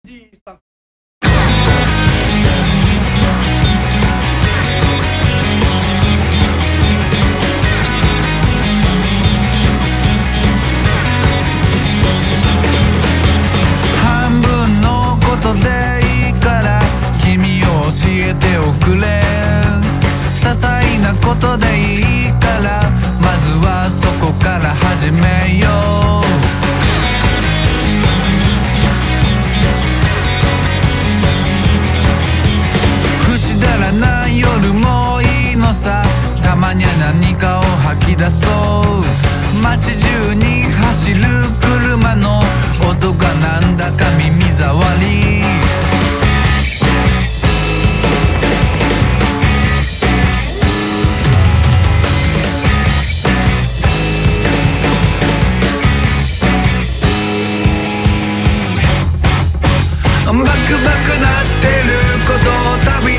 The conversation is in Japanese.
じいさん。 半分のことでいいから君を教えておくれ。些細なことでいいからまずはそこから始めよう。くしだらない夜もいいのさ。たまには何かを吐き出そう。街中に走る車の音がなんだか耳障り。バクバクなってることを旅